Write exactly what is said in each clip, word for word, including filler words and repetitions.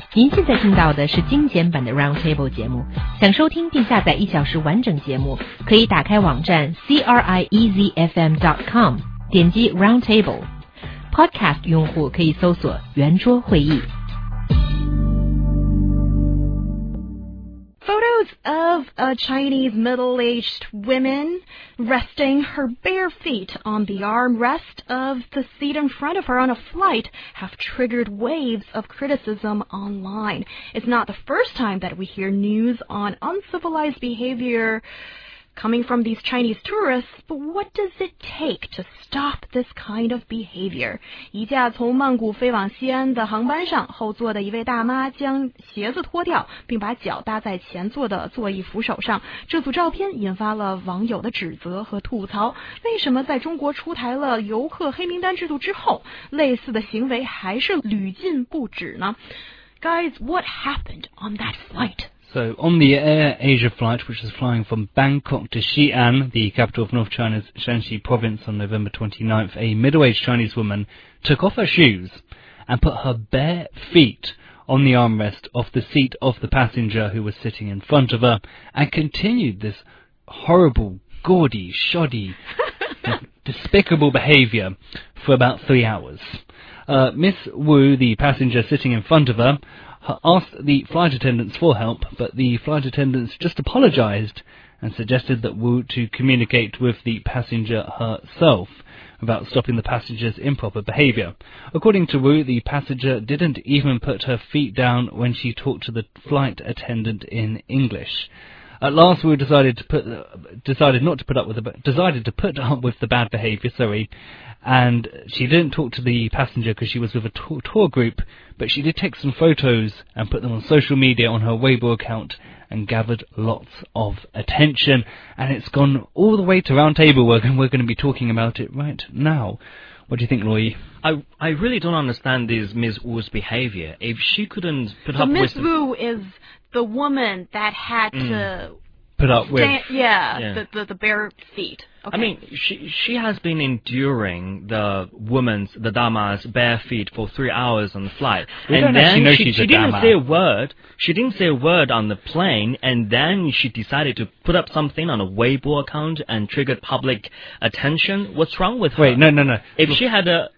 您现在听到的是精简版的 Roundtable 节目。想收听并下载一小时完整节目，可以打开网站 c r i e z f m dot com， 点击 Roundtable。Podcast 用户可以搜索圆桌会议。 Photos of a Chinese middle-aged woman resting her bare feet on the armrest of the seat in front of her on a flight have triggered waves of criticism online. It's not the first time that we hear news on uncivilized behavior coming from these Chinese tourists, but what does it take to stop this kind of behavior? 一架从曼谷飞往西安的航班上，后座的一位大妈将鞋子脱掉，并把脚搭在前座的座椅扶手上。这组照片引发了网友的指责和吐槽。为什么在中国出台了游客黑名单制度之后，类似的行为还是屡禁不止呢？ Guys, what happened on that flight?So, on the Air Asia flight, which is flying from Bangkok to Xi'an, the capital of North China's Shanxi province, on November twenty-ninth, a middle-aged Chinese woman took off her shoes and put her bare feet on the armrest of the seat of the passenger who was sitting in front of her and continued this horrible, gaudy, shoddy, despicable behaviour for about three hours. Uh, Miss Wu, the passenger sitting in front of her, asked the flight attendants for help, but the flight attendants just apologized and suggested that Wu to communicate with the passenger herself about stopping the passenger's improper behavior. According to Wu, the passenger didn't even put her feet down when she talked to the flight attendant in English. At last, Wu decided to put, uh, decided not to put up with the, decided to put up with the bad behaviour, sorry, and she didn't talk to the passenger because she was with a tour, tour group, but she did take some photos and put them on social media on her Weibo account and gathered lots of attention, and it's gone all the way to Roundtable Work, and we're going to be talking about it right now. What do you think, Loy? I I really don't understand this Miss Wu's behavior. If she couldn't put so up Miss with... Miss Wu is the woman that had mm. to... Put up with... Stand, yeah, yeah. The, the, the bare feet. Okay. I mean, she she has been enduring the woman's, the dama's bare feet for three hours on the flight. We and don't then actually know she, she's she a didn't dama. say a word. She didn't say a word on the plane, and then she decided to put up something on a Weibo account and triggered public attention. What's wrong with her? Wait, no, no, no. If she had a...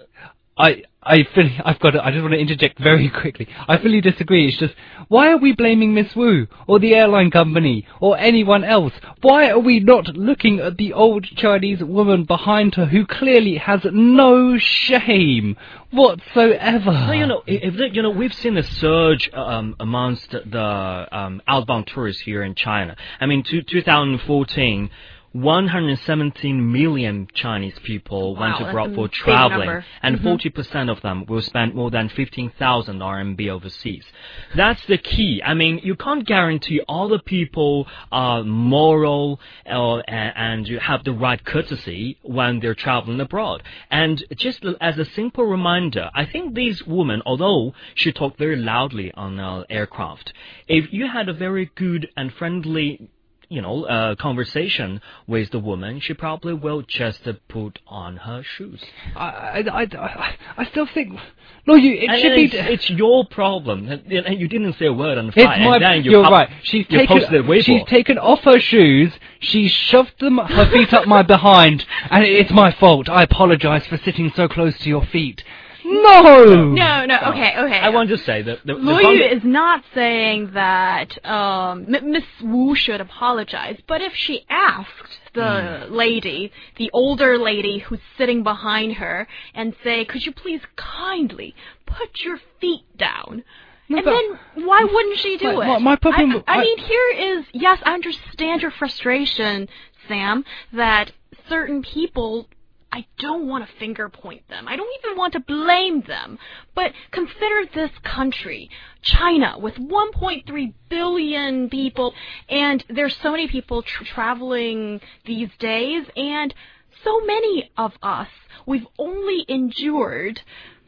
I... I fully, I've got to, I just want to interject very quickly. I fully disagree. It's just, why are we blaming Miss Wu, or the airline company, or anyone else? Why are we not looking at the old Chinese woman behind her who clearly has no shame whatsoever? Well, you know, if the, you know, we've seen a surge um, amongst the um, outbound tourists here in China. I mean, to two thousand fourteen. one hundred seventeen million Chinese people wow, went abroad for traveling, and mm-hmm. forty percent of them will spend more than fifteen thousand R M B overseas. That's the key. I mean, you can't guarantee all the people are moral uh, and you have the right courtesy when they're traveling abroad. And just as a simple reminder, I think these women, although she talked very loudly on uh, aircraft, if you had a very good and friendly you know, uh, conversation with the woman, she probably will just uh, put on her shoes. I, I, I, I still think, no, you, it and should it's, be... It's your problem, and you didn't say a word on the flight, it's my, and then you you're pop, right. She's you taken, posted Weibo. She's taken off her shoes, she shoved them, her feet up my behind, and it's my fault. I apologise for sitting so close to your feet. No! No, no, okay, okay. I want to say that... The, the Luo Yu is not saying that um, Miss Wu should apologize, but if she asked the mm. lady, the older lady who's sitting behind her, and say, could you please kindly put your feet down? No, and then why wouldn't she do my, it? My problem... I, I, I mean, here is... Yes, I understand your frustration, Sam, that certain people... I don't want to finger point them. I don't even want to blame them. But consider this country, China, with one point three billion people, and there's so many people tra- traveling these days, and so many of us, we've only endured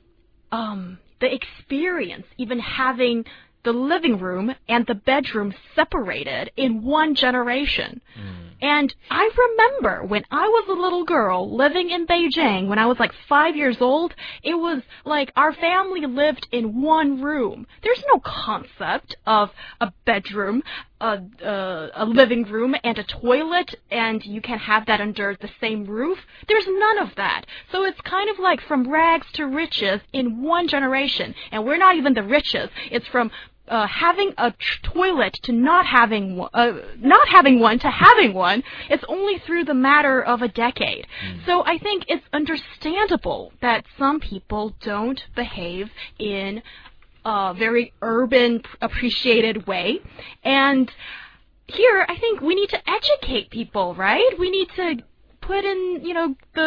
um, the experience, even having the living room and the bedroom separated in one generation. Mm. And I remember when I was a little girl living in Beijing, when I was like five years old, it was like our family lived in one room. There's no concept of a bedroom, a, a, a living room, and a toilet, and you can have that under the same roof. There's none of that. So it's kind of like from rags to riches in one generation. And we're not even the richest. It's from Uh, having a tr- toilet to not having one, uh, not having one to having one. It's only through the matter of a decade. Mm. So I think it's understandable that some people don't behave in a very urban appreciated way. And here, I think we need to educate people, right? We need to put in, you know, the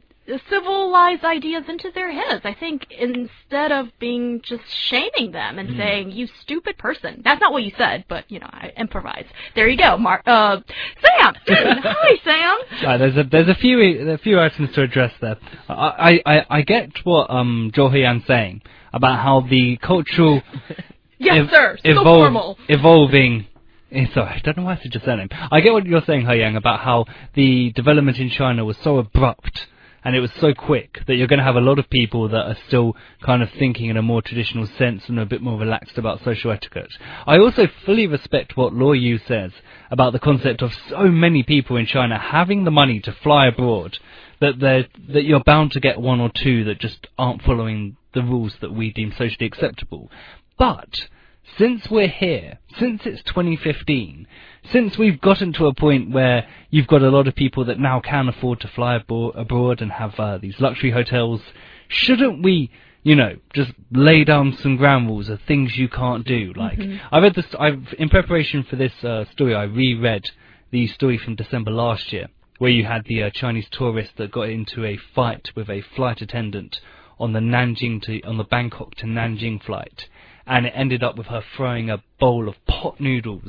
civilized ideas into their heads. I think instead of being just shaming them and mm. saying, you stupid person. That's not what you said, but, you know, I improvised. There you go, Mark. Uh, Sam! Hi, Sam! Right, there's a there's a few a few items to address there. I, I, I get what um, Zhou Heiyan's saying about how the cultural... yes, ev- sir. So evol- formal. Evolving... Sorry, I don't know why I said just that name. I get what you're saying, Heiyang, about how the development in China was so abrupt and it was so quick that you're going to have a lot of people that are still kind of thinking in a more traditional sense and a bit more relaxed about social etiquette. I also fully respect what Luo Yu says about the concept of so many people in China having the money to fly abroad that they're, that you're bound to get one or two that just aren't following the rules that we deem socially acceptable. But since we're here, since it's twenty fifteen, since we've gotten to a point where you've got a lot of people that now can afford to fly abo- abroad and have uh, these luxury hotels, shouldn't we, you know, just lay down some ground rules of things you can't do? Like, mm-hmm. I read this, I've, in preparation for this uh, story, I reread the story from December last year, where you had the uh, Chinese tourist that got into a fight with a flight attendant on the Nanjing to, on the Bangkok to Nanjing flight. And it ended up with her throwing a bowl of pot noodles,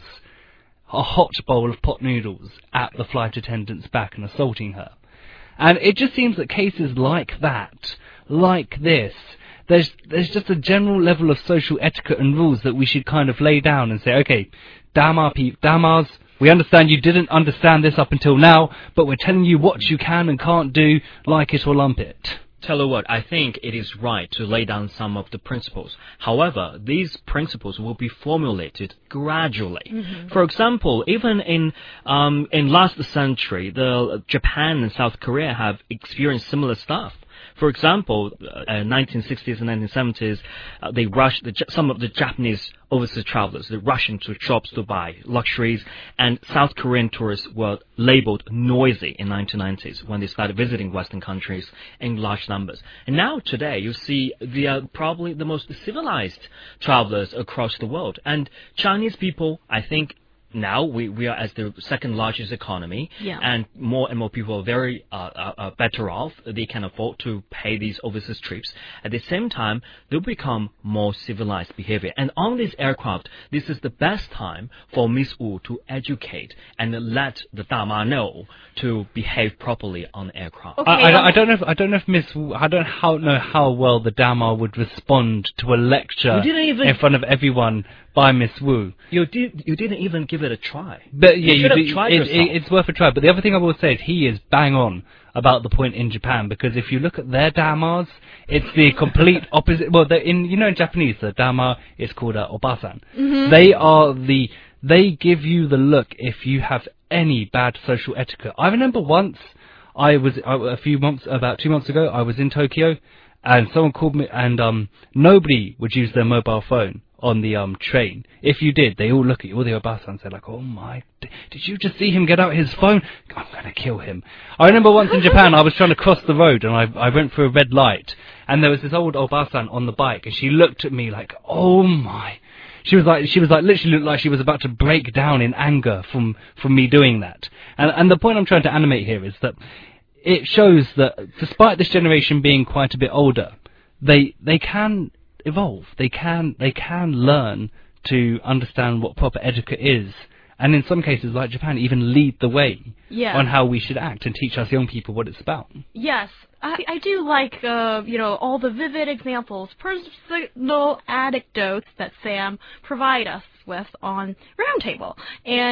a hot bowl of pot noodles, at the flight attendant's back and assaulting her. And it just seems that cases like that, like this, there's there's just a general level of social etiquette and rules that we should kind of lay down and say, okay, Dama, Damas, we understand you didn't understand this up until now, but we're telling you what you can and can't do, like it or lump it. Tell you what, I think it is right to lay down some of the principles. However, these principles will be formulated gradually. Mm-hmm. For example, even in um, in last century, the Japan and South Korea have experienced similar stuff. For example, uh, nineteen sixties and nineteen seventies, uh, they rushed the, some of the Japanese overseas travelers. They rushed into shops to buy luxuries, and South Korean tourists were labeled noisy in nineteen nineties when they started visiting Western countries in large numbers. And now today, you see they are probably the most civilized travelers across the world. And Chinese people, I think, now we, we are as the second largest economy, yeah. and more and more people are very uh, uh, better off. They can afford to pay these overseas trips. At the same time, they'll become more civilized behavior. And on this aircraft, this is the best time for Miss Wu to educate and let the Dama know to behave properly on the aircraft. Okay, I, I, don't, I don't know. If, I don't know if Miss Wu, I don't how, know how well the Dama would respond to a lecture even, in front of everyone by Miss Wu. You did. You didn't even give it a try. But yeah, you you should do, have tried it, yourself. It, it's worth a try. But the other thing I will say is he is bang on about the point in Japan, because if you look at their damas, it's the complete opposite. Well, in you know in Japanese, the dama is called a obasan. Mm-hmm. They are the they give you the look if you have any bad social etiquette. I remember once I was a few months about two months ago I was in Tokyo, and someone called me, and um nobody would use their mobile phone on the um train. If you did, they all look at you, all the Obasans, they're like, oh my, did you just see him get out his phone? I'm going to kill him. I remember once in Japan, I was trying to cross the road, and I, I went through a red light, and there was this old Obasan on the bike, and she looked at me like, oh my. She was like, she was like, literally looked like she was about to break down in anger from, from me doing that. And, and the point I'm trying to animate here is that it shows that despite this generation being quite a bit older, they, they can evolve. They can they can learn to understand what proper etiquette is, and in some cases, like Japan, even lead the way yeah. on how we should act and teach us young people what it's about. Yes, I, I do like uh, you know all the vivid examples, personal anecdotes that Sam provide us with on Roundtable, and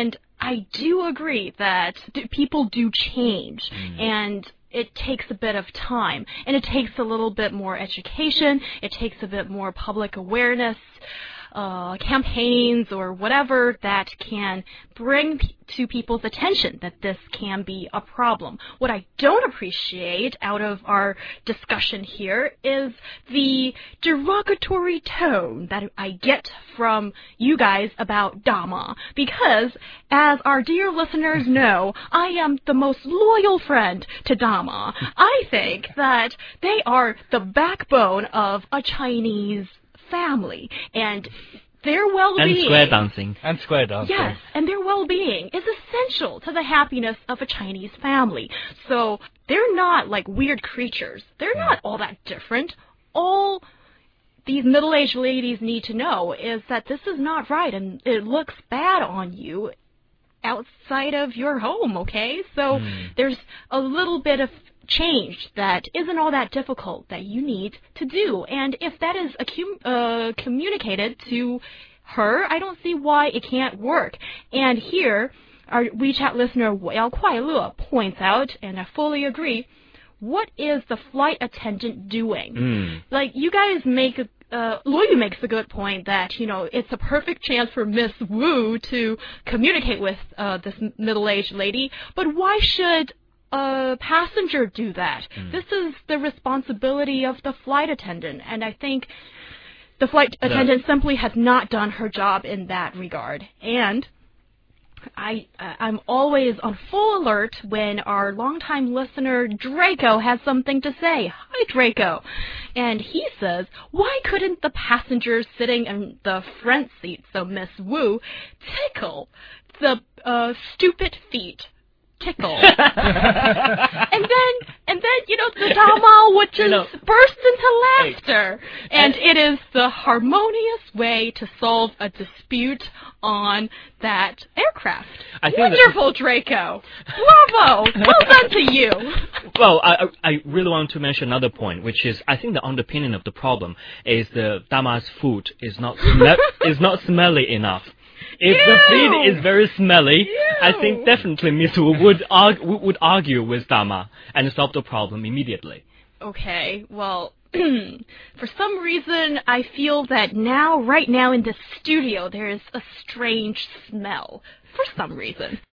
I do agree that d- people do change, mm. and it takes a bit of time, and it takes a little bit more education, it takes a bit more public awareness, uh, campaigns or whatever that can bring p- to people's attention that this can be a problem. What I don't appreciate out of our discussion here is the derogatory tone that I get from you guys about Dama, because as our dear listeners know, I am the most loyal friend to Dama. I think that they are the backbone of a Chinese family, and their well-being... And square dancing. And square dancing. Yes, and their well-being is essential to the happiness of a Chinese family. So they're not like weird creatures. They're not all that different. All these middle-aged ladies need to know is that this is not right, and it looks bad on you outside of your home, okay? So mm. there's a little bit of change that isn't all that difficult that you need to do. And if that is accum- uh, communicated to her, I don't see why it can't work. And here, our WeChat listener Wei Kuai points out, and I fully agree, what is the flight attendant doing? Mm. Like, you guys make a Uh, Luoyu makes a good point that, you know, it's a perfect chance for Miss Wu to communicate with uh, this middle-aged lady, but why should a passenger do that? Mm. This is the responsibility of the flight attendant, and I think the flight no. attendant simply has not done her job in that regard. And I, I'm always on full alert when our longtime listener Draco has something to say. Hi, Draco. And he says, why couldn't the passengers sitting in the front seat, so Miss Wu, tickle the uh, stupid feet? Tickle. and then, and then, you know, the Dama would just you know, burst into laughter. Hey, and, and it is the harmonious way to solve a dispute on that aircraft. I Wonderful, that, Draco. Bravo. Well done to you. Well, I, I really want to mention another point, which is I think the underpinning of the problem is the Dama's food is not sm- is not smelly enough. If Ew. the feed is very smelly, Ew. I think definitely Miss Wu would, argue, would argue with Dama and solve the problem immediately. Okay, well, for some reason, I feel that now, right now in the studio, there is a strange smell. For some reason.